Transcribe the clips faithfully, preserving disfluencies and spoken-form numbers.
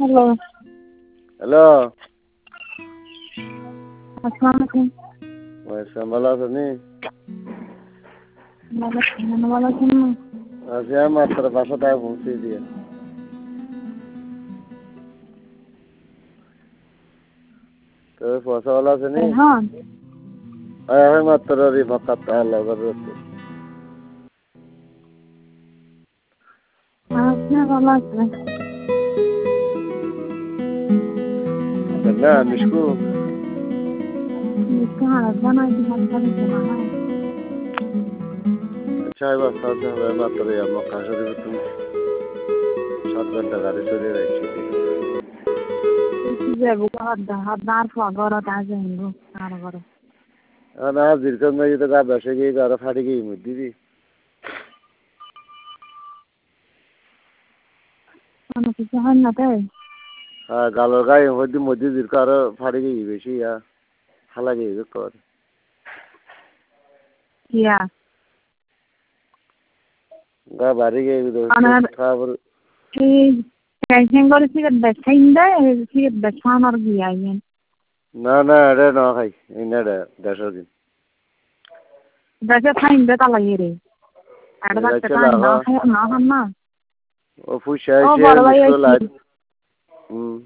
Hello. Hello. আসসালামু আলাইকুম। ওয়ালাইকুম ভালো আছেন নি? ভালো আছি, আপনি ভালো আছেন না? আছি মাত্র পাঁচশো টাকা পৌঁছে দিয়ে। তো পয়সা ভালো আছে নি? হ্যাঁ। হ্যাঁ মাত্র রি ফাকাত আল্লাহ বরকত। আপনি ভালো আছেন? না মিশকু মিশকু হারাজানা কি হাসপাতালে চলা হয়। আচ্ছা এবার সাথে হবে মাত্র ইয়া মক্কা শরীফ তুমি সাত ঘন্টা গাড়ি চড়ে যাচ্ছি। কি যে বুকার হাদার ফাগর তাজে হিন্দু আর গর। না জিরকন নাই তো গা বসে গিয়ে গাড় ফাড়ি গিয়ে মুদি দি। আমি কিছু হয় না তাই। হ্যাঁ গালোর গায়ে হইদি মুদি জিরকার ফাড়ি গিয়ে বেশি ইয়া হালা গিয়ে কর। ইয়া গা বাড়ি গিয়ে খাবার এই টেনশন করে সিগারেট বেচাইন দেয় সিগারেট বেচানোর গিয়ে আইন না না এটা না খাই এই না এটা দেড়শো দিন বেচে ফাইন দে তালাই রে আর বাচ্চা টাইম না খাই না খান না ও ফুসা এসে মিশকো লাইট হুম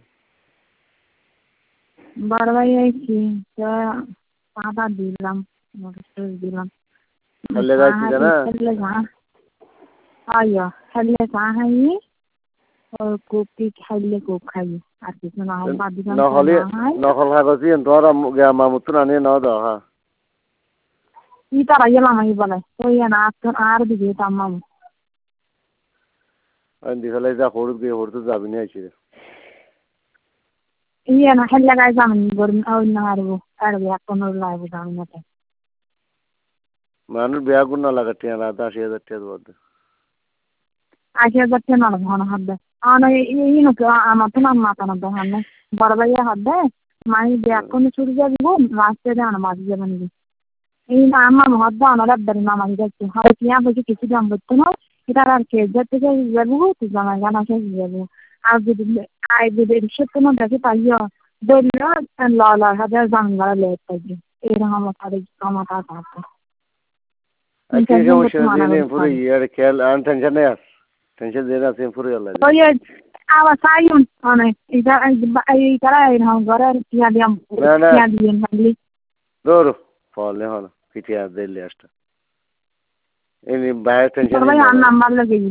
বড় ভাই আইছি তো আদা দিলাম মরিচ দিলাম খালে গাইছি না খালে যা আয়া খালে যা হাই ও কপি খাইলে কোপ খাই আর কিছু না হয় বাদ দিলাম নহলে নহল কাগজি তোর গিয়া মামুত আনি না দাও হ্যাঁ ই তারা গেলাম আমি বলে ওই না আর দিকে তাম্মাম আমি দিখালে যা হরুদ গিয়ে হরুদ যাবি না আইছি ইয়ে না খাইলে গাই যাবেন গরম ওই না হারবো হারবো এখন লাগবো যাবেন না মানুষ বিয়া গুণ না লাগা টিয়া রাত আশি হাজার টিয়া দেবো আশি হাজার টাকা না ভালো হবে আর এই নাকি আমার তো নাম মাথা না দেখান বড় ভাইয়া হবে মাই ব্যাগ কোনো ছুটি যাবি গো রাস্তায় যান মাঝে যাবেন এই না আমার হদ্দা আমার আব্বারে নামাজ যাচ্ছে হয় কি বলছি কিছু দাম করতে না এটা আর কে যাতে যাবো তো জানা জানা শেষ যাবো আর যদি আই যদি সত্য না দেখে পাইও দলীয় ল ল হাজার জানলা লেট পাইবে এরকম আমার আমার কাছে আজকে সমস্যা নেই পুরো ইয়ার খেয়াল আন টেনশন নেই টেনশন দিয়ে না সেম পুরো আল্লাহ ওই আবার সাইন অনেক এটা এই তারা এরকম ঘরে টিয়া দিয়াম টিয়া দিয়ে খালি দৌড় ফলে হল পিটিয়া দিলে আসটা এই বাইরে টেনশন ভাই আর নাম্বার লাগে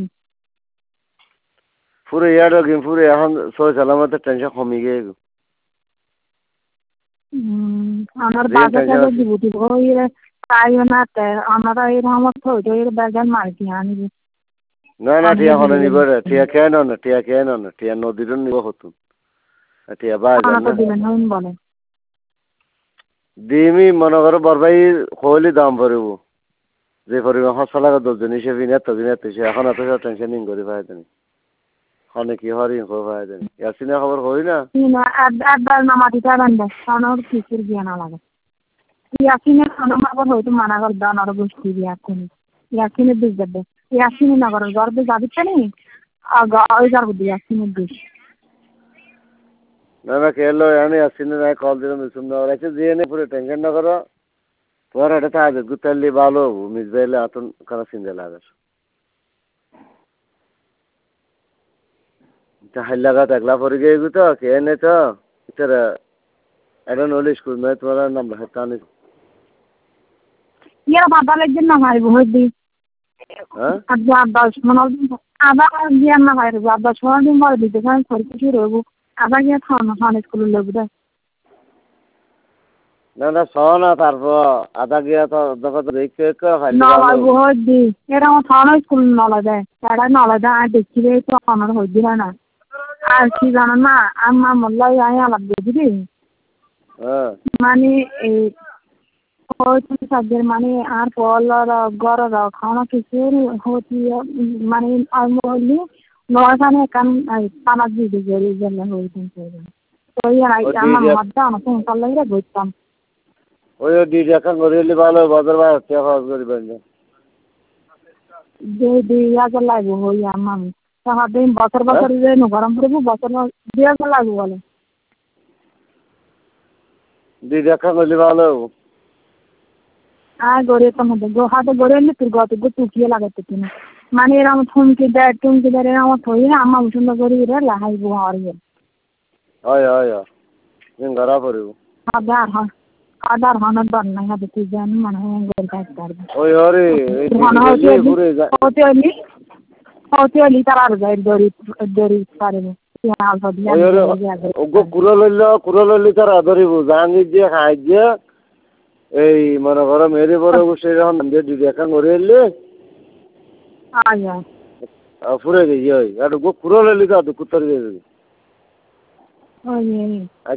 পুরো ইয়ার গেম পুরো এখন সই সালামত টেনশন কমে গিয়ে আমার বাজারে দিব দিব ওই তাই না আমরা এরকম তো এর বাজার মার্কি আনি না না টিয়া হলে নিব রে টিয়া খেয়ে না টিয়া খেয়ে না টিয়া নদীর নিব হতো টিয়া বাজার না বলে দিমি মনে করো বরবাই হইলে দাম পড়ব যে পরিমাণ হসা লাগা দশজন হিসেবে নেত দিন সে এখন এত টেনশন নিন করে পাই দেনি হনে কি হরি করে পাই দেনি ইয়াসিনা খবর হই না একবার নামাতি তারান দে কারণ কিসের জ্ঞান লাগে ইয়াসিনের নামাবার হয়তো মানা কর দান আর গোষ্ঠী দিয়া কোন ইয়াসিনের দিক যাবে ইয়াসিনে না করার গর্বে যাবি তানি আগা ওই যাবো ইয়াসিনের দিক না না কেলো আমি ইয়াসিনে নাই কল দিলাম মিসুম না রাখছে দিয়ে নে পুরো টেনশন না করো তোমার এটা তাজে গুতালি ভালো মিসবাইলে আতন কারা সিন্দে লাগাস তাহলে লাগা একলা পড়ে গিয়ে তো কে নে তো ইতরা এটা নলে স্কুল মে তোমার নাম হাতা নে ইয়ার বাবা লাগছে না ভাই বহুত দি হ্যাঁ আর যা দশ মানে আবার জ্ঞান না হয় যা দশ পনেরো দিন পরে দিতে কারণ পরীক্ষা শুরু হবো আবার গিয়ে খাওয়ানো খাওয়ানো স্কুলে লোক দেয় না না শোনা তারপর আধা গিয়া তো দেখো তো দেখতে নলা বহুত দি এরকম খাওয়ানো স্কুল নলা দেয় তারা নলা দেয় আর দেখছি তো আমার হয়ে দিল না আর কি জানো না আমার মোল্লাই আয় আলাপ দিয়ে দিবি মানে এই সাদের মানে আর পলর গড়র খাওয়ানো কিছু হতি মানে বললি নখানে কান পানা দিয়ে গেলে জন্য হয়েছেন তো আমার মধ্যে আমার সংসার লাগে বুঝতাম ওই দিদি এখন গরিলি ভালো বাজার ভাই হচ্ছে খরচ করি পারেন যে দুই হাজার লাগবে হই আমার তাহলে বছর বছর যে গরম পড়বো বছর দিয়ে লাগবো বলে দিদি একটা করলে ভালো হবো আর গড়ে তো মধ্যে গো হাতে গড়ে এলে তোর গত গো টুকিয়ে লাগাতে কিনা মানে এরকম থমকে দেয় টুমকে দেয় এরকম থই না আমার সুন্দর করে রে লাগাইবো আর হয় হয় দিন ধরা পড়বো আধার হয় আধার হনার দর নাই হাতে তুই জানি মনে হয় গড়ে খাইতে পারবি ওই হরে হতে হলি হতে হলি তার আর যায় দড়ি দড়ি পারবো কুড়ো লইল কুড়ো লইলি তারা ধরিব জাহাঙ্গীর দিয়ে খাই দিয়ে এই মনে করো মেরে বড় সেই রকম দিয়ে দিদি একটা করে এলে ফুরে গেছি ওই একটু কুড়ো লইলি তো কুত্তর দিয়ে